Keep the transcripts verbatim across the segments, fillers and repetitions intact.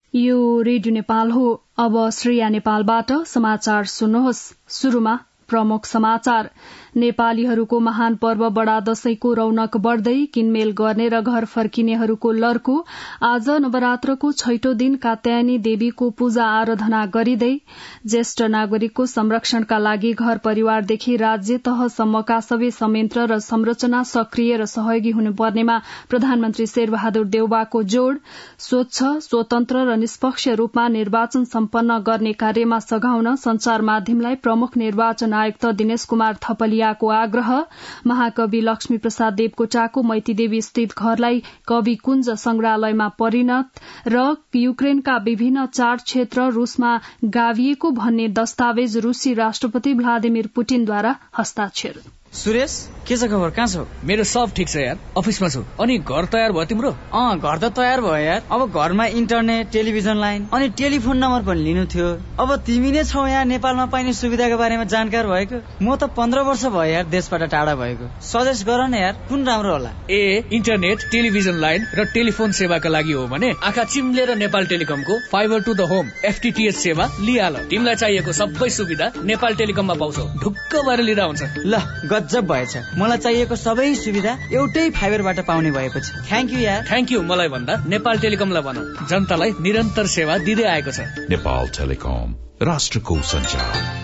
यो रेडियो नेपाल हो। अब श्रेया नेपालबाट समाचार सुन्नुहोस्। शुरूमा प्रमुख समाचार। नेपालीहरूको महान पर्व बडा दशैंको रौनक बढ्दै किनमेल गर्ने र घर फर्किनेहरूको लर्को। आज नवरात्रको छैटौं दिन कात्यायनी देवीको पूजा आराधना गरिँदै ज्येष्ठ नागरिकको संरक्षणका लागि घर परिवारदेखि राज्य तहसम्मका सबै संयन्त्र र संरचना सक्रिय र सहयोगी हुनुपर्नेमा प्रधानमन्त्री शेरबहादुर देउवाको जोड़। स्वच्छ, स्वतन्त्र र निष्पक्ष रूपमा निर्वाचन सम्पन्न गर्ने कार्यमा सघाउन संचार माध्यमलाई प्रमुख निर्वाचन आयुक्त दिनेश कुमार थपलियाको आग्रह। महाकवि लक्ष्मी प्रसाद देवकोटाको मैतीदेवी स्थित घरलाई कवि कुञ्ज संग्रहालयमा परिणत र युक्रेनका विभिन्न चार क्षेत्र रूसमा गाभिएको भन्ने दस्तावेज रूसी राष्ट्रपति भ्लादिमिर पुटिनद्वारा हस्ताक्षर। सुरेश, के छ खबर? कहाँ छौ? मेरो सब ठिक छ यार, अफिसमा छु। अनि घर तयार भयो तिम्रो? अँ, घर त तयार भयो यार। अब घरमा इन्टरनेट, टेलिभिजन लाइन अनि टेलिफोन नम्बर पनि लिनु थियो। अब तिमी नै छौ यहाँ नेपालमा पाइने सुविधाको बारेमा जानकार भएको। म त पन्ध्र वर्ष भयो यार देशबाट टाढा भएको। सजेस्ट गर न यार, कुन राम्रो होला? ए, इन्टरनेट, टेलिभिजन लाइन र टेलिफोन सेवाका लागि हो भने आँखा चिम्लेर नेपाल टेलिकमको fibre to the home FTTH सेवा लिहाल। तिमीलाई चाहिएको सबै सुविधा नेपाल टेलिकममा पाउँछौ। ढुक्क भएर लिँदा हुन्छ। ल, गजब भएछ। मलाई चाहिएको सबै सुविधा एउटै फाइबरबाट पाउने भएपछि थ्याङ्क यू यार। थ्याङ्क यू मलाई भन्दा नेपाल टेलिकमलाई भनौ, जनतालाई निरन्तर सेवा दिँदै आएको छ। नेपाल टेलिकम, राष्ट्रको सञ्चार।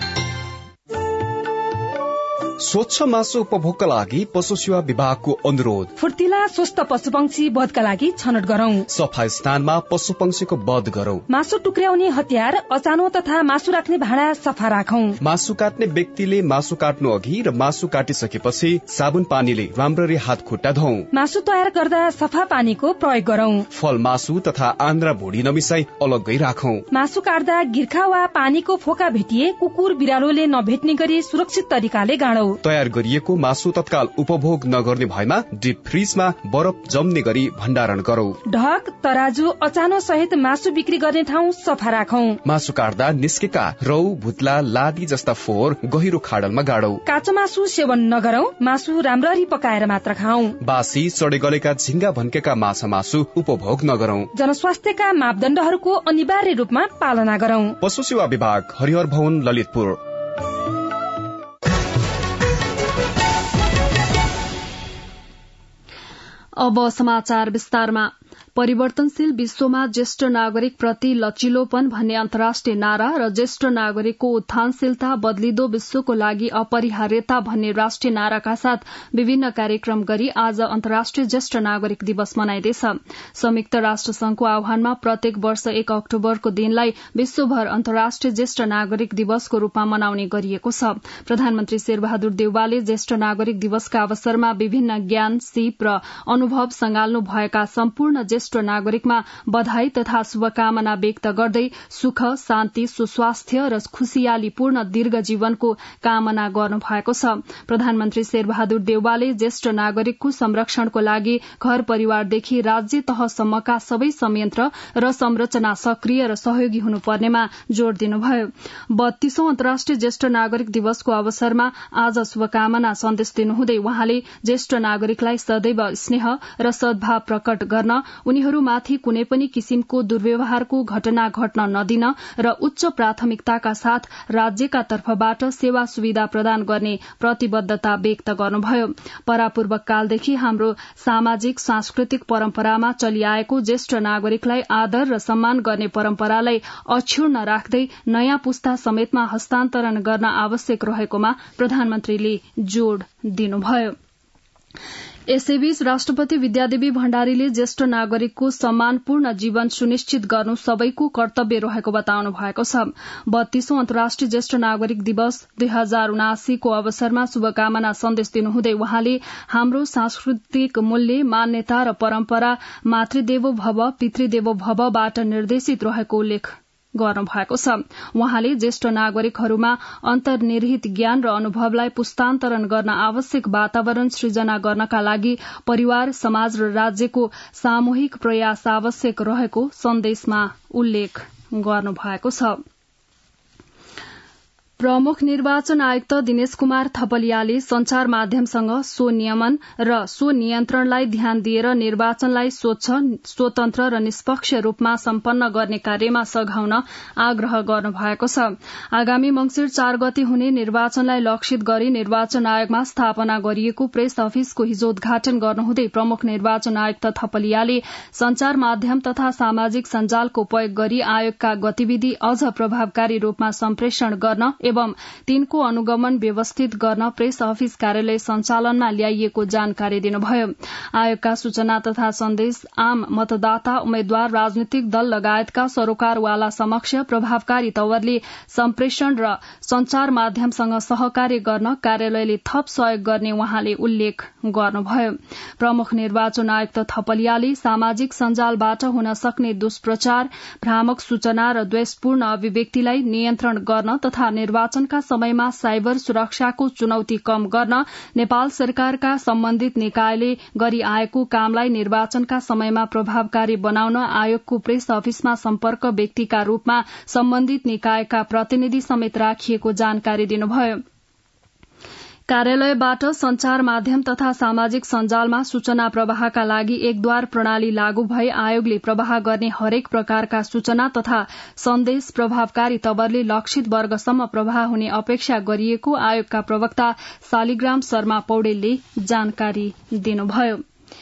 स्वच्छ मासु उपभोगका लागि पशु सेवा विभागको अनुरोध। फुर्तिला स्वस्थ पशु पंक्षी वधका लागि छनौट गरौं। सफा स्थानमा पशु पंक्षीको वध गरौं। मासु टुक्र्याउने हतियार, अचानो तथा मासु राख्ने भाँडा सफा राखौं। मासु काट्ने व्यक्तिले मासु काट्नु अघि र मासु काटिसकेपछि साबुन पानीले राम्ररी हात खुट्टा धौं। मासु तयार गर्दा सफा पानीको प्रयोग गरौं। फल मासु तथा आन्द्रा भुडी नमिसाई अलग्गै राखौं। मासु काट्दा गिर्खा वा पानीको फोका भेटिए कुकुर बिरालोले नभेट्ने गरी सुरक्षित तरिकाले गाडौं। तयार गरिएको मासु तत्काल उपभोग नगर्ने भएमा डिप फ्रिजमा बरफ जम्ने गरी भण्डारण गरौं। ढक, तराजु, अचानो सहित मासु बिक्री गर्ने ठाउँ सफा राखौं। मासु काट्दा निस्केका रौ, भुत्ला, लादी जस्ता फोहोर गहिरो खाडलमा गाडौं। काँचो मासु सेवन नगरौं। मासु राम्ररी पकाएर मात्र खाऊं। बासी, सडे गलेका झिंगा भन्केका माछा मासु उपभोग नगरौं। जनस्वास्थ्यका मापदण्डहरूको अनिवार्य रूपमा पालना गरौं। पशु सेवा विभाग, हरिहर भवन, ललितपुर। अब समाचार विस्तारमा। परिवर्तनशील विश्वमा ज्येष्ठ नागरिक प्रति लचिलोपन भन्ने अन्तर्राष्ट्रिय नारा र ज्येष्ठ नागरिकको उत्थानशीलता बदलिदो विश्वको लागि अपरिहार्यता भन्ने राष्ट्रिय नाराका साथ विभिन्न कार्यक्रम गरी आज अन्तर्राष्ट्रिय ज्येष्ठ नागरिक दिवस मनाइँदैछ। संयुक्त राष्ट्र संघको आह्वानमा प्रत्येक वर्ष एक अक्टोबरको दिनलाई विश्वभर अन्तर्राष्ट्रिय ज्येष्ठ नागरिक दिवसको रूपमा मनाउने गरिएको छ। प्रधानमन्त्री शेरबहादुर देउवाले ज्येष्ठ नागरिक दिवसका अवसरमा विभिन्न ज्ञान, सिप र अनुभव संगाल्नु भएका सम्पूर्ण ज्येष्ठ नागरिकमा बधाई तथा शुभकामना व्यक्त गर्दै सुख, शान्ति, सुस्वास्थ्य र खुशियालीपूर्ण दीर्घ जीवनको कामना गर्नु भएको छ। प्रधानमन्त्री शेरबहादुर देउवाले ज्येष्ठ नागरिकको संरक्षणको लागि घर परिवारदेखि राज्य तहसम्मका सबै संयन्त्र र संरचना सक्रिय र सहयोगी हुनुपर्नेमा जोड़ दिनुभयो। बत्तीसौं अन्तर्राष्ट्रिय ज्येष्ठ नागरिक दिवसको अवसरमा आज शुभकामना सन्देश दिनुहुँदै वहाँले ज्येष्ठ नागरिकलाई सदैव स्नेह र सद्भाव प्रकट गर्न, उनीहरूमाथि कुनै पनि किसिमको दुर्व्यवहारको घटना घट्न नदिन र उच्च प्राथमिकताका साथ राज्यका तर्फबाट सेवा सुविधा प्रदान गर्ने प्रतिबद्धता व्यक्त गर्नुभयो। परापूर्व कालदेखि हाम्रो सामाजिक सांस्कृतिक परम्परामा चलिआएको ज्येष्ठ नागरिकलाई आदर र सम्मान गर्ने परम्परालाई अक्षुण्ण राख्दै नयाँ पुस्ता समेतमा हस्तान्तरण गर्न आवश्यक रहेकोमा प्रधानमन्त्रीले जोड़ दिनुभयो। यसैबीच राष्ट्रपति विद्यादेवी भण्डारीले ज्येष्ठ नागरिकको सम्मानपूर्ण जीवन सुनिश्चित गर्नु सबैको कर्तव्य रहेको बताउनु भएको छ। बत्तीसौं अन्तर्राष्ट्रिय ज्येष्ठ नागरिक दिवस दुई हजार उनासीको अवसरमा शुभकामना सन्देश दिनुहुँदै वहाँले हाम्रो सांस्कृतिक मूल्य, मान्यता र परम्परा मातृदेवो भव पितृदेवो भवबाट निर्देशित रहेको उल्लेख गर्नु भएको छ। वहाँले ज्येष्ठ नागरिकहरूमा अन्तर्निहित ज्ञान र अनुभवलाई पुस्तान्तरण गर्न आवश्यक वातावरण सृजना गर्नका लागि परिवार, समाज र राज्यको सामूहिक प्रयास आवश्यक रहेको सन्देशमा उल्लेख गर्नु भएको छ। प्रमुख निर्वाचन आयुक्त दिनेश कुमार थपलियाले संचार माध्यमसँग सो नियमन र सो नियन्त्रणलाई ध्यान दिएर निर्वाचनलाई स्वच्छ, स्वतन्त्र र निष्पक्ष रूपमा सम्पन्न गर्ने कार्यमा सघाउन आग्रह गर्नुभएको छ। आगामी मंसिर चार गते हुने निर्वाचनलाई लक्षित गरी निर्वाचन आयोगमा स्थापना गरिएको प्रेस अफिसको हिजो उद्घाटन गर्नुहुँदै प्रमुख निर्वाचन आयुक्त थपलियाले संचार माध्यम तथा सामाजिक सञ्जालको उपयोग गरी आयोगका गतिविधि अझ प्रभावकारी रूपमा सम्प्रेषण गर्न एवं तिनको अनुगमन व्यवस्थित गर्न प्रेस अफिस कार्यालय सञ्चालनमा ल्याइएको जानकारी दिनुभयो। आयोगका सूचना तथा सन्देश आम मतदाता, उम्मेद्वार, राजनीतिक दल लगायतका सरोकारवाला समक्ष प्रभावकारी तवरले सम्प्रेषण र संचार माध्यमसँग सहकार्य गर्न कार्यालयले थप सहयोग गर्ने उहाँले उल्लेख गर्नुभयो। प्रमुख निर्वाचन आयुक्त थपलियाले सामाजिक सञ्जालबाट हुन सक्ने दुष्प्रचार, भ्रामक सूचना र द्वेषपूर्ण अभिव्यक्तिलाई नियन्त्रण गर्न तथा निर्वाचनका समयमा साइबर सुरक्षाको चुनौती कम गर्न नेपाल सरकारका सम्बन्धित निकायले गरी आएको कामलाई निर्वाचनका समयमा प्रभावकारी बनाउन आयोगको प्रेस अफिसमा सम्पर्क व्यक्तिका रूपमा सम्बन्धित निकायका प्रतिनिधि समेत राखिएको जानकारी दिनुभयो। कार्यालयबाट संचार माध्यम तथा सामाजिक सञ्जालमा सूचना प्रवाहका लागि एकद्वार प्रणाली लागू भई आयोगले प्रवाह गर्ने हरेक प्रकारका सूचना तथा सन्देश प्रभावकारी तवरले लक्षित वर्गसम्म प्रवाह हुने अपेक्षा गरिएको आयोगका प्रवक्ता शालिग्राम शर्मा पौडेलले जानकारी दिनुभयो।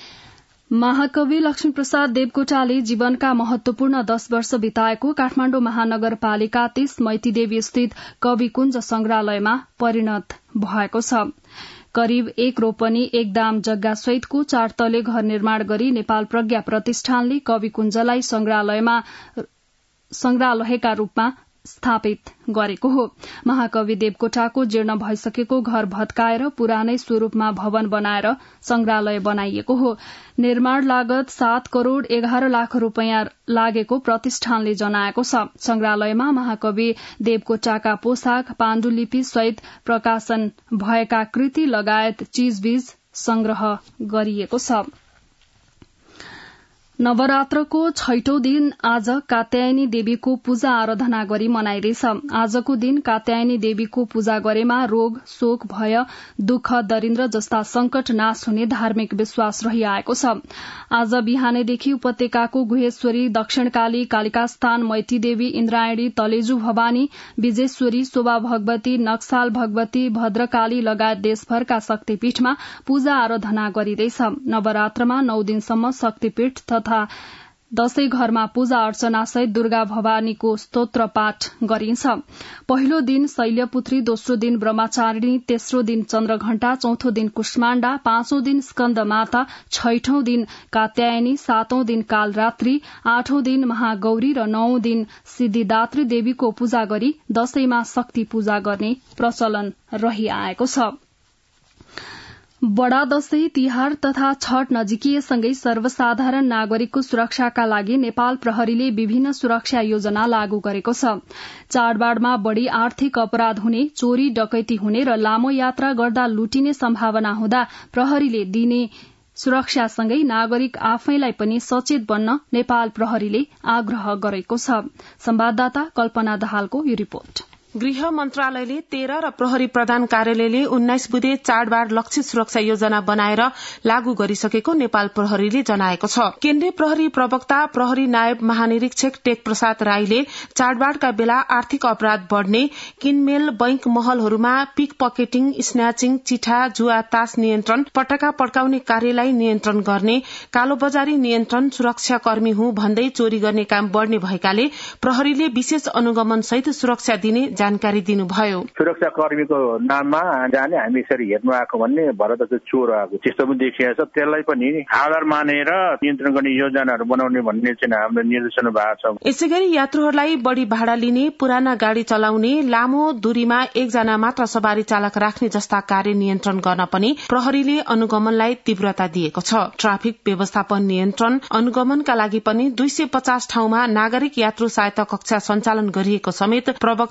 महाकवि लक्ष्मीप्रसाद देवकोटाले जीवनका महत्वपूर्ण दश वर्ष बिताएको काठमाडौँ महानगरपालिका तीस मैतीदेवी स्थित कविकुञ्ज संग्रहालयमा परिणत भएको छ। करिब एक रोपनी एक दाम जग्गा सहितको चार तले घर निर्माण गरी नेपाल प्रज्ञा प्रतिष्ठानले कविकुञ्जलाई संग्रहालयमा संग्रहालयका रूपमा स्थापित गरेको हो। महाकवि देवकोटाको जीर्ण भइसकेको घर भत्काएर पुरानै स्वरूपमा भवन बनाएर संग्रहालय बनाइएको हो। निर्माण लागत सात करोड़ एघार लाख रूपियाँ लागेको प्रतिष्ठानले जनाएको छ। संग्रहालयमा महाकवि देवकोटाका पोशाक, पाण्डुलिपि सहित प्रकाशन भएका कृति लगायत चीजबीज संग्रह गरिएको छ। नवरात्रको छैठौं दिन आज कात्यायनी देवीको पूजा आराधना गरी मनाइँदैछ। आजको दिन कात्यायनी देवीको पूजा गरेमा रोग, शोक, भय, दुःख, दरिद्र जस्ता संकट नाश हुने धार्मिक विश्वास रहिआएको छ। आज बिहानैदेखि उपत्यकाको गुहेश्वरी, दक्षिणकाली, कालिकास्थान, मैतीदेवी, इन्द्रायणी, तलेजु भवानी, विजेश्वरी, शोभा भगवती, नक्साल भगवती, भद्रकाली लगायत देशभरका शक्तिपीठमा पूजा आराधना गरिँदैछ। नवरात्रमा नौ दिनसम्म शक्तिपीठ तथा दशै घरमा पूजा अर्चना सहित दुर्गा भवानीको स्तोत्र पाठ गरिन्छ। पहिलो दिन शैल्यपुत्री, दोस्रो दिन ब्रह्मचारिणी, तेस्रो दिन चन्द्रघण्टा, चौथो दिन कुष्माण्डा, पाँचौं दिन स्कन्द माता, छैठौं दिन कात्यायनी, सातौं दिन कालरात्रि, आठौं दिन महागौरी र नौं दिन सिद्धिदात्री देवीको पूजा गरी दशैंमा शक्ति पूजा गर्ने प्रचलन रहिआएको छ। बडा दशैं, तिहार तथा छठ नजिकिएसँगै सर्वसाधारण नागरिकको सुरक्षाका लागि नेपाल प्रहरीले विभिन्न सुरक्षा योजना लागू गरेको छ। चाडबाडमा बढ़ी आर्थिक अपराध हुने, चोरी डकैती हुने र लामो यात्रा गर्दा लुटिने सम्भावना हुँदा प्रहरीले दिने सुरक्षासँगै नागरिक आफैलाई पनि सचेत बन्न नेपाल प्रहरीले आग्रह गरेको छ। संवाददाता कल्पना दाहालको यो रिपोर्ट। गृह मन्त्रालयले तेह्र र प्रहरी प्रधान कार्यालयले उन्नाइस बुधे चाडबाड लक्षित सुरक्षा योजना बनाएर लागू गरिसकेको नेपाल प्रहरीले जनाएको छ। केन्द्रीय प्रहरी प्रवक्ता प्रहरी नायब महानिरीक्षक टेक प्रसाद राईले चाडबाडका बेला आर्थिक अपराध बढ़ने, किनमेल, बैंक महलहरूमा पिक पकेटिङ, स्न्याचिङ, चिठा, जुवा, तास नियन्त्रण, पटका पड्काउने कार्यलाई नियन्त्रण गर्ने, कालोबजारी नियन्त्रण, सुरक्षाकर्मी हुँ भन्दै चोरी गर्ने काम बढ़ने भएकाले प्रहरीले विशेष अनुगमन सहित सुरक्षा दिने जानकारी दिनुभयो। सुरक्षा कर्मीको नाममा जाने हामी यसरी हेर्नु आएको भन्ने भरत चोर आएको त्यस्तो पनि देखिएको छ। त्यसलाई पनि आधार मानेर नियन्त्रण गर्ने योजनाहरू बनाउने भन्ने चाहिँ हाम्रो निर्देशन भएको छ। यसै गरी यात्रुहरूलाई बढ़ी भाडा लिने, पुराना गाड़ी चलाउने, लामो दूरीमा एकजना मात्र सवारी चालक राख्ने जस्ता कार्य नियन्त्रण गर्न पनि प्रहरीले अनुगमनलाई तीव्रता दिएको छ। ट्राफिक व्यवस्थापन नियन्त्रण अनुगमनका लागि पनि दुई सय पचास ठाउँमा नागरिक यात्रु सहायता कक्षा सञ्चालन गरिएको समेत प्रवक्ता राईले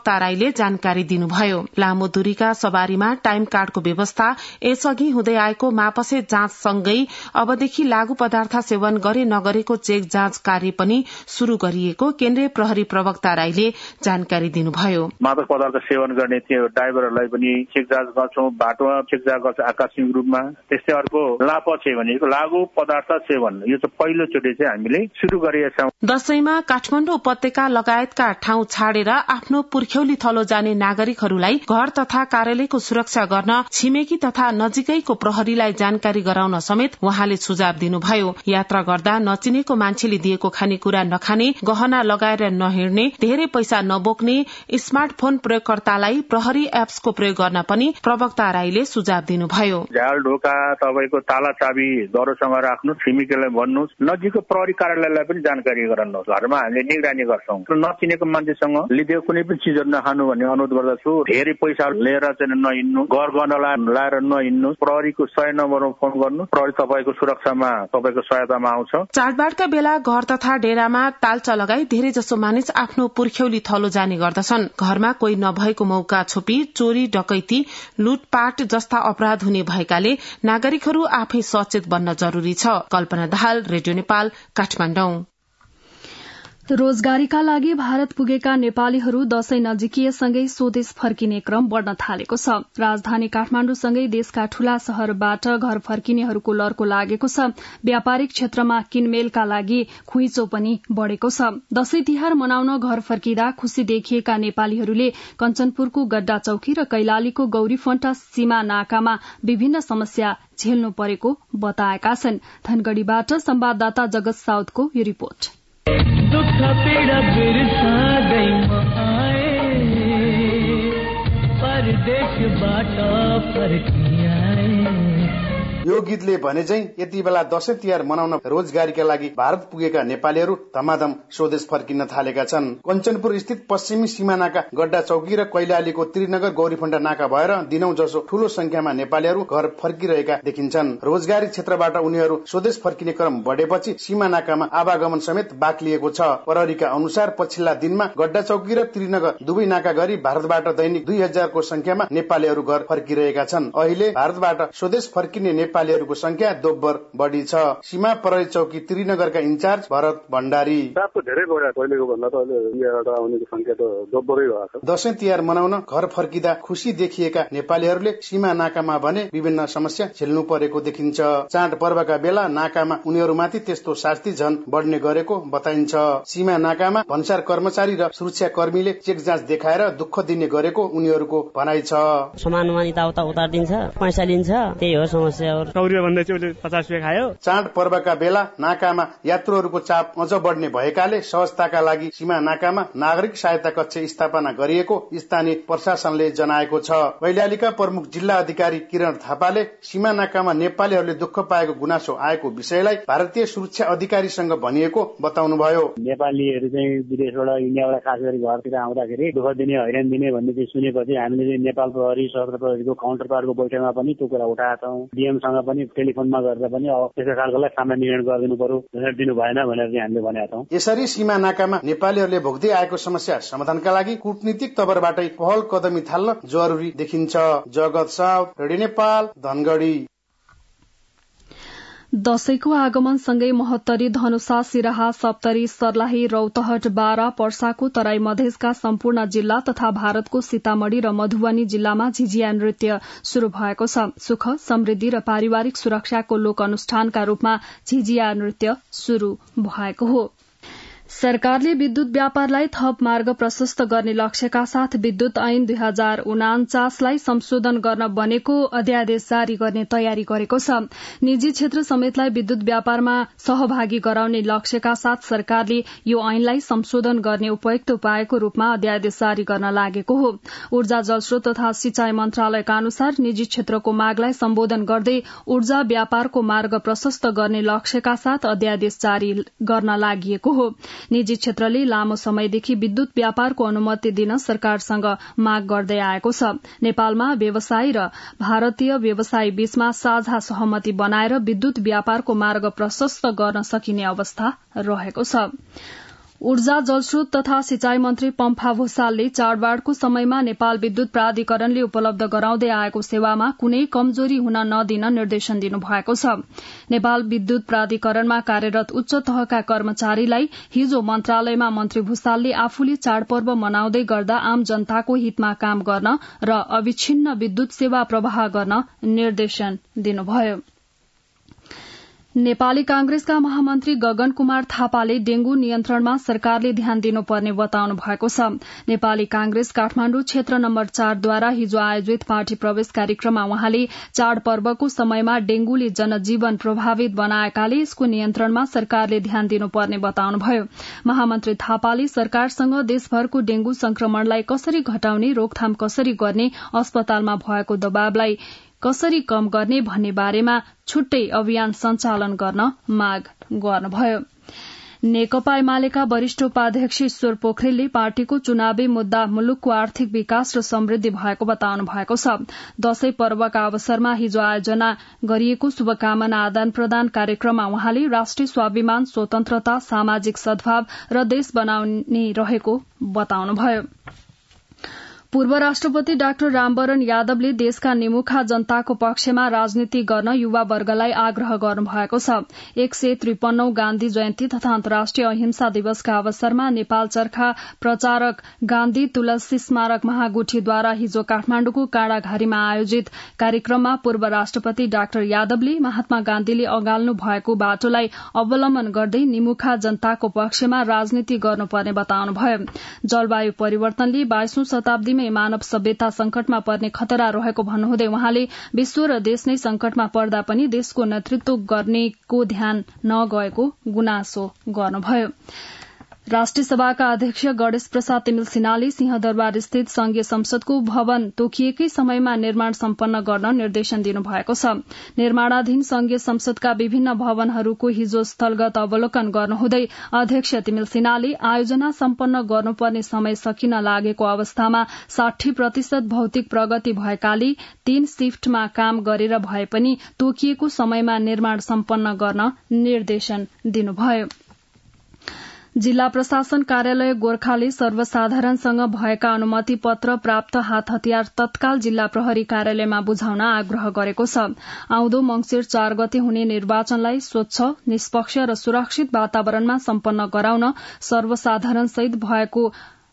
प्रहरीले जानकारी दिनुभयो। लामो दूरीका सवारीमा टाइम कार्डको व्यवस्था यसअघि हुँदै आएको मापसे जाँचसँगै अबदेखि लागू पदार्थ सेवन गरे नगरेको चेक जाँच कार्य पनि शुरू गरिएको केन्द्रीय प्रहरी प्रवक्ता राईले जानकारी दिनुभयो। मादक पदार्थ सेवन गर्ने त्यो ड्राइभरहरूलाई पनि चेक जाँच गर्छौं, बाटोमा चेक जाँच गर्छ आकस्मिक रूपमा। त्यस्तै अर्को लापछे भनेको लागू पदार्थ सेवन, यो चाहिँ पहिलोचोटि चाहिँ हामीले शुरू गरेका छौं। दशैंमा काठमाडौँ उपत्यका लगायतका ठाउँ छाडेर आफ्नो पुर्ख्यौली थलो जाने नागरिकहरूलाई घर तथा कार्यालयको सुरक्षा गर्न छिमेकी तथा नजिकैको प्रहरीलाई जानकारी गराउन समेत उहाँले सुझाव दिनुभयो। यात्रा गर्दा नचिनेको मान्छेले दिएको खानेकुरा नखाने, गहना लगाएर नहिड्ने, धेरै पैसा नबोक्ने, स्मार्टफोन प्रयोगकर्तालाई प्रहरी एप्सको प्रयोग गर्न पनि प्रवक्ता राईले सुझाव दिनुभयो। झ्याल ढोका तपाईँको ताला चाबी दरोसँग राख्नु, छिमेकीलाई भन्नुहोस्, नजिकको प्रहरी कार्यालयलाई पनि जानकारी गराउनुहोस्। घरमा हामीले निगरानी गर्छौं। नचिनेको मान्छेसँग लिदिएको कुनै पनि चिजहरू नखानु भन्ने अनुरोध गर्दछु। धेरै पैसा लिएर चाहिँ नहिँड्नु, घर गहना लाएर नहिँड्नु, प्रहरीको सय नम्बरमा फोन गर्नु, प्रहरी तपाईँको सुरक्षामा तपाईँको सहायतामा आउँछ। चाडबाडका बेला घर तथा डेरामा तालचा लगाई धेरै जसो मानिस आफ्नो पुर्ख्यौली थलो जाने गर्दछन्। घरमा कोही नभएको मौका छोपी चोरी, डकैती, लुटपाट जस्ता अपराध हुने भएकाले नागरिकहरू आफै सचेत बन्न जरूरी छ। कल्पना दाहाल, रेडियो नेपाल, काठमाडौँ। रोजगारीका लागि भारत पुगेका नेपालीहरू दशैं नजिकिएसँगै स्वदेश फर्किने क्रम बढ़न थालेको छ। राजधानी काठमाण्डुसँगै देशका ठूला शहरबाट घर फर्किनेहरूको लर्को लागेको छ। व्यापारिक क्षेत्रमा किनमेलका लागि खुइचो पनि बढ़ेको छ। दशैं तिहार मनाउन घर फर्किँदा खुशी देखिएका नेपालीहरूले कञ्चनपुरको गड्डा चौकी र कैलालीको गौरीफण्टा सीमा नाकामा विभिन्न समस्या झेल्नु परेको बताएका छन्। धनगढ़ीबाट संवाददाता जगत साउदको यो रिपोर्ट। दुख पीड़ा बिरसादैमा आए, परदेशबाट फर्किआए। यो गीतले भने चाहिँ यति बेला दशैं तिहार मनाउन रोजगारीका लागि भारत पुगेका नेपालीहरू धमाधम स्वदेश फर्किन थालेका छन्। कञ्चनपुर स्थित पश्चिमी सीमानाका गड्डा चौकी र कैलालीको त्रिनगर गौरीफण्टा नाका भएर दिनौं जसो ठूलो संख्यामा नेपालीहरू घर फर्किरहेका देखिन्छन्। रोजगारी क्षेत्रबाट उनीहरू स्वदेश फर्किने क्रम बढेपछि सीमा नाकामा आवागमन समेत बाक्लिएको छ। प्रहरीका अनुसार पछिल्ला दिनमा गड्डा चौकी र त्रिनगर दुवै नाका गरी भारतबाट दैनिक दुई हजारको संख्यामा नेपालीहरू घर फर्किरहेका छन्। अहिले भारतबाट स्वदेश फर्किने नेपालीहरूको संख्या दोब्बर बढ़ी छ। सीमा प्रहरी चौकी त्रिनगरका इन्चार्ज भरत भण्डारी, धेरै बढ्यो, पहिलेको भन्दा त अहिले आउनेको संख्या त दोब्बरै भएको छ। दशैं तिहार मनाउन घर फर्किँदा खुशी देखिएका नेपालीहरूले सीमा नाकामा भने विभिन्न समस्या झेल्नु परेको देखिन्छ। चाड पर्वका बेला नाकामा उनीहरूमाथि त्यस्तो शास्ति झन बढ़ने गरेको बताइन्छ। सीमा नाकामा भन्सार कर्मचारी र सुरक्षा कर्मीले चेक जाँच देखाएर दुःख दिने गरेको उनीहरूको भनाइ छ। सामान यताउता उतारिदिन्छ, पैसा लिन्छ, त्यही हो समस्या। चौरिया भन्दै चाहिँ उसले पचास रुपियाँ खायो। चाड पर्वका बेला नाकामा यात्रुहरूको चाप अझ बढ़ने भएकाले सहजताका लागि सीमा नाकामा नागरिक सहायता कक्ष स्थापना गरिएको स्थानीय प्रशासनले जनाएको छ। कैलालीका प्रमुख जिल्ला अधिकारी किरण थापाले सीमा नाकामा नेपालीहरूले दुःख पाएको गुनासो आएको विषयलाई भारतीय सुरक्षा अधिकारीसँग भनिएको बताउनुभयो। नेपालीहरू चाहिँ विदेशबाट इन्डियाबाट खास गरी घरतिर आउँदाखेरि दुःख दिने, हैरान दिने भन्ने चाहिँ सुनेपछि हामीले चाहिँ नेपाल प्रहरी सशस्त्र प्रहरीको काउन्टर पार्टको बैठकमा पनि त्यो कुरा उठाएका छौँ। डीएम सँग पनि टेलिफोनमा गरेर पनि अब त्यस्तो खालकोलाई सामान्य निर्णय गरिदिनु पर्यो, दिनु भएन भनेर चाहिँ हामीले भनेका छौँ। यसरी सीमा नाकामा नेपालीहरूले भोग्दै आएको समस्या समाधानका लागि कूटनीतिक तवरबाटै पहल कदमी थाल्न जरुरी देखिन्छ। जगत साउद, रेडियो नेपाल, धनगढ़ी। दशैंको आगमनसँगै महोत्तरी, धनुषा, सिराहा, सप्तरी, सर्लाही, रौतहट, बारा, पर्साको तराई मधेसका सम्पूर्ण जिल्ला तथा भारतको सीतामढ़ी र मधुबनी जिल्लामा झिझिया नृत्य शुरू भएको छ। सुख, समृद्धि र पारिवारिक सुरक्षाको लोक अनुष्ठानका रूपमा झिझिया नृत्य शुरू भएको हो। सरकारले विद्युत व्यापारलाई थप मार्ग प्रशस्त गर्ने लक्ष्यका साथ विद्युत ऐन दुई हजार उनाचासलाई संशोधन गर्न बनेको अध्यादेश जारी गर्ने तयारी गरेको छ। निजी क्षेत्र समेतलाई विद्युत व्यापारमा सहभागी गराउने लक्ष्यका साथ सरकारले यो ऐनलाई संशोधन गर्ने उपयुक्त उपायको रूपमा अध्यादेश जारी गर्न लागेको हो। ऊर्जा, जलस्रोत तथा सिंचाई मन्त्रालयका अनुसार निजी क्षेत्रको मागलाई सम्बोधन गर्दै ऊर्जा व्यापारको मार्ग प्रशस्त गर्ने लक्ष्यका साथ अध्यादेश जारी गर्न लागि हो। निजी क्षेत्रले लामो समयदेखि विद्युत व्यापारको अनुमति दिन सरकारसँग माग गर्दै आएको छ। नेपालमा व्यवसायी र भारतीय व्यवसायी बीचमा साझा सहमति बनाएर विद्युत व्यापारको मार्ग प्रशस्त गर्न सकिने अवस्था रहेको छ। ऊर्जा जलस्रोत तथा सिंचाई मन्त्री पम्फा भूषालले चाडबाडको समयमा नेपाल विद्युत प्राधिकरणले उपलब्ध गराउँदै आएको सेवामा कुनै कमजोरी हुन नदिन निर्देशन दिनुभएको छ। नेपाल विद्युत प्राधिकरणमा कार्यरत उच्च तहका कर्मचारीलाई हिजो मन्त्रालयमा मन्त्री भूषालले आफूले चाडपर्व मनाउँदै गर्दा आम जनताको हितमा काम गर्न र अविच्छिन्न विद्युत सेवा प्रवाह गर्न निर्देशन दिनुभयो। नेपाली कांग्रेसका महामन्त्री गगन कुमार थापाले डेंगू नियन्त्रणमा सरकारले ध्यान दिनुपर्ने बताउनु भएको छ। नेपाली कांग्रेस काठमाण्डु क्षेत्र नम्बर चारद्वारा हिजो आयोजित पार्टी प्रवेश कार्यक्रममा वहाँले चाडपर्वको समयमा डेंगूले जनजीवन प्रभावित बनाएकाले यसको नियन्त्रणमा सरकारले ध्यान दिनुपर्ने बताउनुभयो। महामन्त्री थापाले सरकारसँग देशभरको डेंगू संक्रमणलाई कसरी घटाउने, रोकथाम कसरी गर्ने, अस्पतालमा भएको दबावलाई कसरी कम गर्ने भन्ने बारेमा छुट्टै अभियान सञ्चालन गर्न माग गर्नुभयो। नेकपा एमालेका वरिष्ठ उपाध्यक्ष ईश्वर पोखरेलले पार्टीको चुनावी मुद्दा मुलुकको आर्थिक विकास र समृद्धि भएको बताउनु भएको छ। दशैं पर्वका अवसरमा हिजो आयोजना गरिएको शुभकामना आदान प्रदान कार्यक्रममा वहाँले राष्ट्रिय स्वाभिमान, स्वतन्त्रता, सामाजिक सद्भाव र देश बनाउने रहेको बताउनुभयो। पूर्व राष्ट्रपति डाक्टर रामवरण यादवले देशका निमुखा जनताको पक्षमा राजनीति गर्न युवा वर्गलाई आग्रह गर्नुभएको छ। एक सय त्रिपन्नौ गान्धी जयन्ती तथा अन्तर्राष्ट्रिय अहिंसा दिवसका अवसरमा नेपाल चरखा प्रचारक गान्धी तुलसी स्मारक महागुठीद्वारा हिजो काठमाण्डुको काँडाघारीमा आयोजित कार्यक्रममा पूर्व राष्ट्रपति डाक्टर यादवले महात्मा गान्धीले अगाल्नु भएको बाटोलाई अवलम्बन गर्दै निमुखा जनताको पक्षमा राजनीति गर्नुपर्ने बताउनुभयो। जलवायु परिवर्तनले बाइसौं शताब्दीमा मानव सभ्यता संकटमा पर्ने खतरा रहेको भन्नुहुँदै वहाँले विश्व र देश नै संकटमा पर्दा पनि देशको नेतृत्व गर्नेको ध्यान नगएको गुनासो गर्नुभयो। राष्ट्रिय सभाका अध्यक्ष गणेश प्रसाद तिमिल सिन्हाले सिंहदरबार स्थित संघीय संसदको भवन तोकिएकै समयमा निर्माण सम्पन्न गर्न निर्देशन दिनुभएको छ। निर्माणाधीन संघीय संसदका विभिन्न भवनहरूको हिजो स्थलगत अवलोकन गर्नुहुँदै अध्यक्ष तिमिल सिन्हाले आयोजना सम्पन्न गर्नुपर्ने समय सकिन लागेको अवस्थामा साठी प्रतिशत भौतिक प्रगति भएकाले तीन शिफ्टमा काम गरेर भए पनि तोकिएको समयमा निर्माण सम्पन्न गर्न निर्देशन दिनुभयो। जिल्ला प्रशासन कार्यालय गोर्खाले सर्वसाधारणसँग भएका अनुमति पत्र प्राप्त हात हतियार तत्काल जिल्ला प्रहरी कार्यालयमा बुझाउन आग्रह गरेको छ। आउँदो मंगिर चार गते हुने निर्वाचनलाई स्वच्छ, निष्पक्ष र सुरक्षित वातावरणमा सम्पन्न गराउन सर्वसाधारणसहित भएको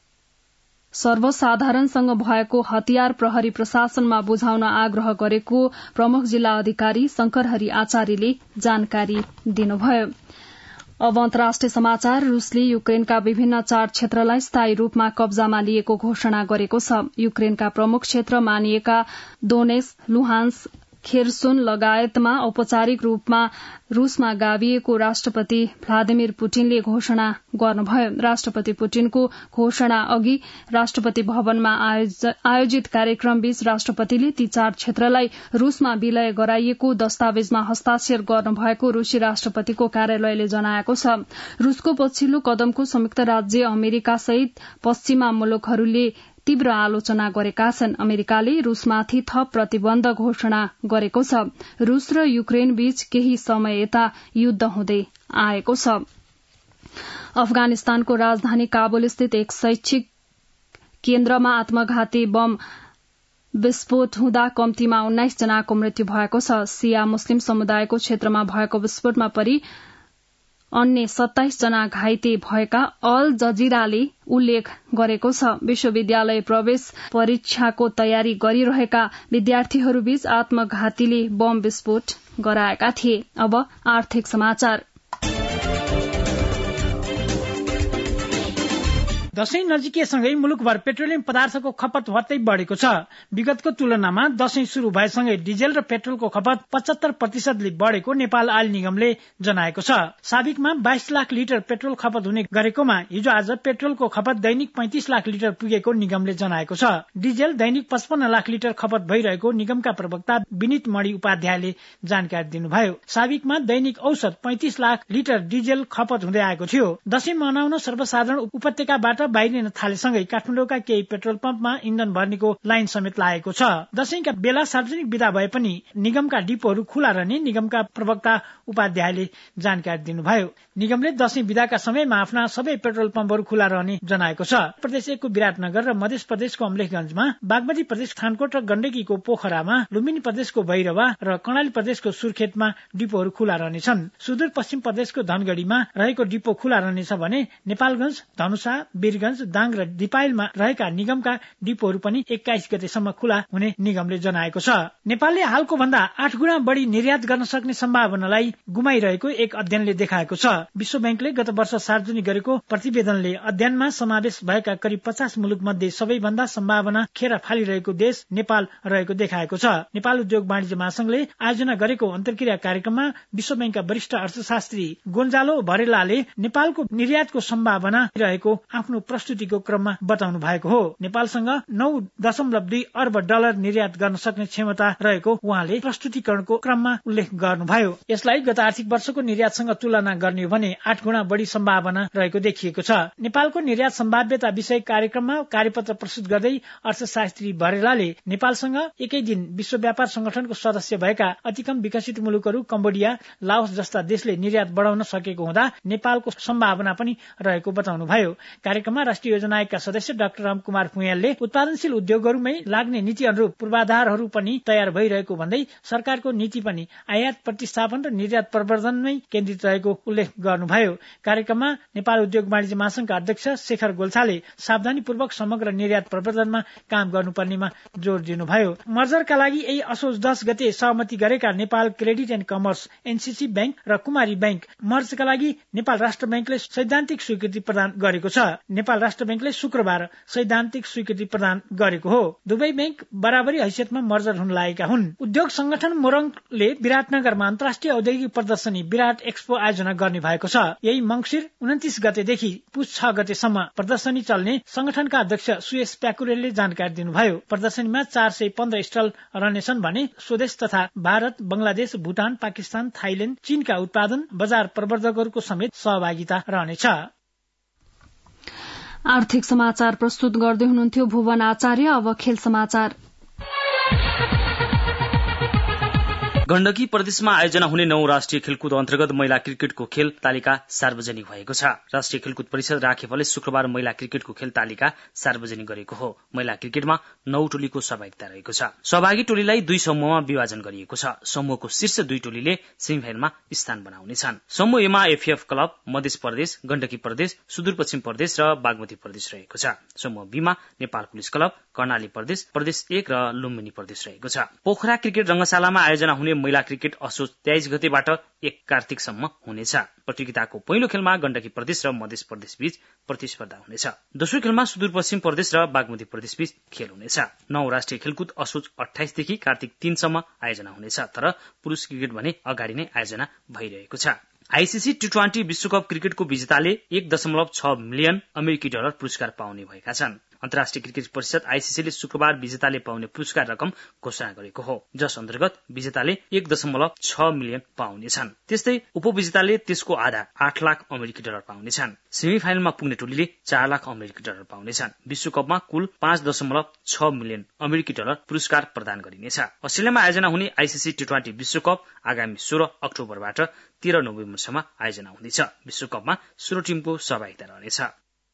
सर्वसाधारणसँग भएको हतियार प्रहरी प्रशासनमा बुझाउन आग्रह गरेको प्रमुख जिल्ला अधिकारी शंकरहरि आचार्यले जानकारी दिनुभयो। अब अन्तर्राष्ट्रिय समाचार। रूसले युक्रेनका विभिन्न चार क्षेत्रलाई स्थायी रूपमा कब्जामा लिएको घोषणा गरेको छ। युक्रेनका प्रमुख क्षेत्र मानिएका दोनेत्स्क, लुहान्स्क, खेर्सोन लगायतमा औपचारिक रूपमा रूसमा गाभिएको राष्ट्रपति भ्लादिमिर पुटिनले घोषणा गर्नुभयो। राष्ट्रपति पुटिनको घोषणा अघि राष्ट्रपति भवनमा आयोजित कार्यक्रमबीच राष्ट्रपतिले ती चार क्षेत्रलाई रूसमा विलय गराइएको दस्तावेजमा हस्ताक्षर गर्नुभएको रूसी राष्ट्रपतिको कार्यालयले जनाएको छ। रूसको पछिल्लो कदमको संयुक्त राज्य अमेरिका सहित पश्चिमा मुलुकहरूले तीव्र आलोचना गरेका छन्। अमेरिकाले रूसमाथि थप प्रतिबन्ध घोषणा गरेको छ। रूस र युक्रेन बीच केही समय यता युद्ध हुँदै आएको छ। अफगानिस्तानको राजधानी काबुल स्थित एक शैक्षिक केन्द्रमा आत्मघाती बम विस्फोट हुँदा कम्तीमा उन्नाइस जनाको मृत्यु भएको छ। सिया मुस्लिम समुदायको क्षेत्रमा भएको विस्फोटमा परि अन्य सत्ताइस जना घाइते भएका अल जजिराले उल्लेख गरेको छ। विश्वविद्यालय प्रवेश परीक्षाको तयारी गरिरहेका विद्यार्थीहरूबीच आत्मघातीले बम विस्फोट गराएका थिए। अब आर्थिक समाचार। दशैं नजिकिएसँगै मुलुकभर पेट्रोलियम पदार्थको खपत भत्तै बढ़ेको छ। विगतको तुलनामा दशैं शुरू भएसँगै डिजेल र पेट्रोलको खपत पचहत्तर प्रतिशतले बढ़ेको नेपाल आयल निगमले जनाएको छ। साबिकमा बाइस लाख लिटर पेट्रोल खपत हुने गरेकोमा हिजो आज पेट्रोलको खपत दैनिक पैंतिस लाख लिटर पुगेको निगमले जनाएको छ। डिजेल दैनिक पचपन्न लाख लिटर खपत भइरहेको निगमका प्रवक्ता विनित मणि उपाध्यायले जानकारी दिनुभयो। साबिकमा दैनिक औसत पैंतिस लाख लिटर डिजेल खपत हुँदै आएको थियो। दशैं मनाउन सर्वसाधारण उपत्यकाबाट देशबाट बाहिरिन थालेसँगै काठमाडौँका केही पेट्रोल पम्पमा इन्धन भर्नेको लाइन समेत लागेको छ। दशैंका बेला सार्वजनिक विदा भए पनि निगमका डिपोहरू खुला रहने निगमका प्रवक्ता उपाध्यायले जानकारी दिनुभयो। निगमले दशैं विदाका समयमा आफ्ना सबै पेट्रोल पम्पहरू खुला रहने जनाएको छ। प्रदेश एकको विराटनगर र मध्य प्रदेशको अमलेखगंजमा, बागमती प्रदेश थानकोट र गण्डकीको पोखरामा, लुम्बिनी प्रदेशको भैरवा र कर्णाली प्रदेशको सुर्खेतमा डिपोहरू खुला रहनेछन्। सुदूरपश्चिम प्रदेशको धनगढ़ीमा रहेको डिपो खुला रहनेछ भने नेपालगंज, धनुषा, वीरगंज, दाङ र दिपायलमा रहेका निगमका डिपोहरू पनि एक्काइस गतेसम्म खुला हुने निगमले जनाएको छ। नेपालले हालको भन्दा आठ गुणा बढ़ी निर्यात गर्न सक्ने सम्भावनालाई गुमाइरहेको एक अध्ययनले देखाएको छ। विश्व ब्याङ्कले गत वर्ष सार्वजनिक गरेको प्रतिवेदनले अध्ययनमा समावेश भएका करिब पचास मुलुक मध्ये सबैभन्दा सम्भावना खेर फालिरहेको देश नेपाल रहेको देखाएको छ। नेपाल उद्योग वाणिज्य महासंघले आयोजना गरेको अन्तर्क्रिया कार्यक्रममा विश्व ब्याङ्कका वरिष्ठ अर्थशास्त्री गोन्जालो भरेलाले नेपालको निर्यातको सम्भावना रहेको आफ्नो प्रस्तुतिको क्रममा बताउनु भएको हो। नेपालसँग नौ दशमलव दुई अर्ब डलर निर्यात गर्न सक्ने क्षमता रहेको उहाँले प्रस्तुतिकरणको क्रममा उल्लेख गर्नुभयो। यसलाई गत आर्थिक वर्षको निर्यातसँग तुलना गर्ने हो भने आठ गुणा बढ़ी सम्भावना रहेको देखिएको छ। नेपालको निर्यात सम्भाव्यता विषय कार्यक्रममा कार्यपत्र प्रस्तुत गर्दै अर्थशास्त्री भरेलाले नेपालसँग एकै दिन विश्व व्यापार संगठनको सदस्य भएका अति कम विकसित मुलुकहरू कम्बोडिया, लाओस जस्ता देशले निर्यात बढ़ाउन सकेको हुँदा नेपालको सम्भावना पनि रहेको बताउनुभयो। कार्यक्रममा राष्ट्रिय योजना आयोगका सदस्य डाक्टर रामकुमार फुयालले उत्पादनशील उद्योगहरूमै लाग्ने नीति अनुरूप पूर्वाधारहरू पनि तयार भइरहेको भन्दै सरकारको नीति पनि आयात प्रतिस्थापन र निर्यात प्रवर्धनमै केन्द्रित रहेको उल्लेख गर्नुभयो। कार्यक्रममा नेपाल उद्योग वाणिज्य महासंघका अध्यक्ष शेखर गोल्छाले सावधानीपूर्वक समग्र निर्यात प्रवर्धनमा काम गर्नुपर्नेमा जोड़ दिनुभयो। मर्जरका लागि यही असोज दस गते सहमति गरेका Nepal credit and commerce NCC bank र कुमारी बैंक मर्जका लागि नेपाल राष्ट्र बैंकले सैद्धान्तिक स्वीकृति प्रदान गरेको छ। नेपाल राष्ट्र बैंकले शुक्रबार सैद्धान्तिक स्वीकृति प्रदान गरेको हो। दुवै बैंक बराबरी हैसियतमा मर्जर हुन लागेका हुन्। उद्योग संगठन मोरङले विराटनगरमा अन्तर्राष्ट्रिय औद्योगिक प्रदर्शनी विराट एक्सपो आयोजना गर्ने भएको छ। यही मंगिर उन्तिस गतेदेखि पुस छ गतेसम्म प्रदर्शनी चल्ने संगठनका अध्यक्ष सुयश प्याकुरेलले जानकारी दिनुभयो। प्रदर्शनीमा चार सय पन्ध्र स्टल रहनेछन् भने स्वदेश तथा भारत, बंगलादेश, भूटान, पाकिस्तान, थाइल्याण्ड, चीनका उत्पादन बजार प्रवर्धकहरूको समेत सहभागिता रहनेछ। आर्थिक समाचार प्रस्तुत गर्दै हुनुहुन्थ्यो भुवन आचार्य। अब खेल समाचार। गण्डकी प्रदेशमा आयोजना हुने नौ राष्ट्रिय खेलकुद अन्तर्गत महिला क्रिकेटको खेल तालिका सार्वजनिक भएको छ। राष्ट्रिय खेलकुद परिषद राखेपले शुक्रबार महिला क्रिकेटको खेल तालिका सार्वजनिक गरेको हो। महिला क्रिकेटमा नौ टोलीको सहभागिता रहेको छ। सहभागी टोलीलाई दुई समूहमा विभाजन गरिएको छ। समूहको शीर्ष दुई टोलीले सेमिफाइनलमा स्थान बनाउनेछन्। समूह एमा एफएफ क्लब, मध्य प्रदेश, गण्डकी प्रदेश, सुदूरपश्चिम प्रदेश र बागमती प्रदेश रहेको छ। समूह बीमा नेपाल पुलिस क्लब, कर्णाली प्रदेश, प्रदेश एक र लुम्बिनी प्रदेश रहेको छ। पोखरा क्रिकेट रंगशालामा आयोजना हुने महिला क्रिकेट असोज तेइस गतेबाट एक कार्तिकसम्म हुनेछ। प्रतियोगिताको पहिलो खेलमा गण्डकी प्रदेश र मध्य प्रदेश बीच प्रतिस्पर्धा हुनेछ। दोस्रो खेलमा सुदूरपश्चिम प्रदेश र बागमती प्रदेश बीच खेल हुनेछ। नौ राष्ट्रिय खेलकुद असोज अठाइसदेखि कार्तिक तीनसम्म आयोजना हुनेछ, तर पुरुष क्रिकेट भने अगाडि नै आयोजना भइरहेको छ। आईसीसी टी ट्वेन्टी विश्वकप क्रिकेटको विजेताले एक दशमलव छ मिलियन अमेरिकी डलर पुरस्कार पाउने भएका छन्। अन्तर्राष्ट्रिय क्रिकेट परिषद आईसीसीले शुक्रबार विजेताले पाउने पुरस्कार रकम घोषणा गरेको हो, जस अन्तर्गत विजेताले एक दशमलव छ मिलियन पाउनेछन्। त्यस्तै उपविजेताले त्यसको आधा आठ लाख अमेरिकी डलर पाउनेछन्। सेमिफाइनलमा पुग्ने टोलीले चार लाख अमेरिकी डलर पाउनेछन्। विश्वकपमा कुल पाँच दशमलव छ मिलियन अमेरिकी डलर पुरस्कार प्रदान गरिनेछ। अस्ट्रेलियामा आयोजना हुने आईसीसी टी ट्वेन्टी विश्वकप आगामी सोह्र अक्टोबरबाट तेह्र नोभेम्बरसम्म आयोजना हुनेछ। विश्वकपमा सोह्र टीमको सहभागिता रहनेछ।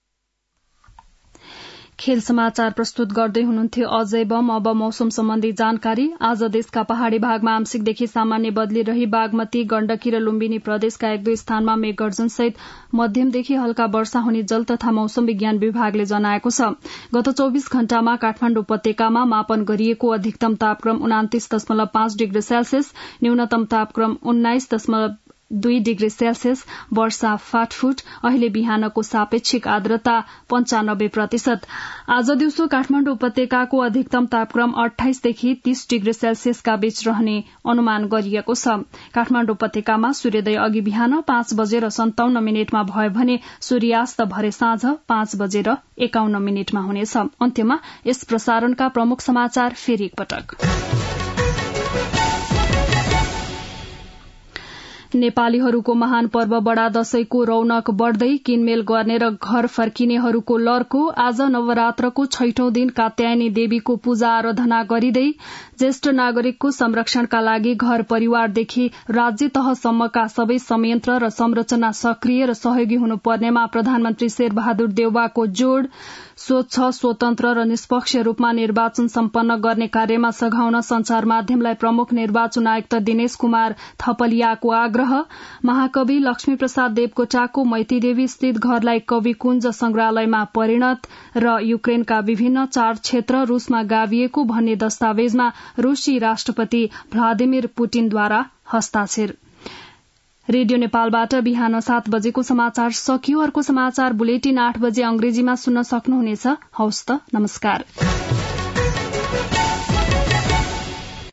खेल समाचार प्रस्तुत गर्दै हुनुहुन्थ्यो अजय बम। अब मौसम सम्बन्धी जानकारी। आज देशका पहाड़ी भागमा आंशिकदेखि सामान्य बदली रही बागमती, गण्डकी र लुम्बिनी प्रदेशका एक दुई स्थानमा मेघगर्जन सहित मध्यमदेखि हल्का वर्षा हुने जल तथा मौसम विज्ञान विभागले जनाएको छ। गत चौविस घण्टामा काठमाण्डु उपत्यकामा मापन गरिएको अधिकतम तापक्रम उनातिस दशमलव पाँच डिग्री सेल्सियस, न्यूनतम तापक्रम उन्नाइस दशमलव दुई डिग्री सेल्सियस, वर्षा फाटफुट। अहिले बिहानको सापेक्षिक आर्द्रता पञ्चानब्बे प्रतिशत। आज दिउँसो काठमाण्डु उपत्यकाको अधिकतम तापक्रम अठाइसदेखि तीस डिग्री सेल्सियसका बीच रहने अनुमान गरिएको छ। काठमाण्डु उपत्यकामा सूर्योदय अघि बिहान पाँच बजेर सन्ताउन्न मिनटमा भयो भने सूर्यास्त भरे साँझ पाँच बजेर एकाउन्न मिनटमा हुनेछ। अन्त्यमा यस प्रसारणका प्रमुख समाचार फेरि एकपटक। नेपालीहरूको महान पर्व बडा दशैंको रौनक बढ्दै किनमेल गर्ने र घर फर्किनेहरूको लर्को। आज नवरात्रको छैठौं दिन कात्यायनी देवीको पूजा आराधना गरिँदै ज्येष्ठ नागरिकको संरक्षणका लागि घर परिवारदेखि राज्य तहसम्मका सबै संयन्त्र र संरचना सक्रिय र सहयोगी हुनुपर्नेमा प्रधानमन्त्री शेरबहादुर देउवाको जोड़। स्वच्छ स्वतन्त्र र निष्पक्ष रूपमा निर्वाचन सम्पन्न गर्ने कार्यमा सघाउन संचार माध्यमलाई प्रमुख निर्वाचन आयुक्त दिनेश कुमार थपलियाको आग्रह। महाकवि लक्ष्मी प्रसाद देवकोटाको मैतीदेवी स्थित घरलाई कवि कुञ्ज संग्रहालयमा परिणत र युक्रेनका विभिन्न चार क्षेत्र रूसमा गाभिएको भन्ने दस्तावेजमा रूसी राष्ट्रपति भ्लादिमिर पुटिनद्वारा हस्ताक्षर। रेडियो नेपालबाट बिहान सात बजेको समाचार सकियो। अर्को समाचार बुलेटिन आठ बजे अंग्रेजीमा सुन्न सक्नुहुनेछ। हवस् त, नमस्कार।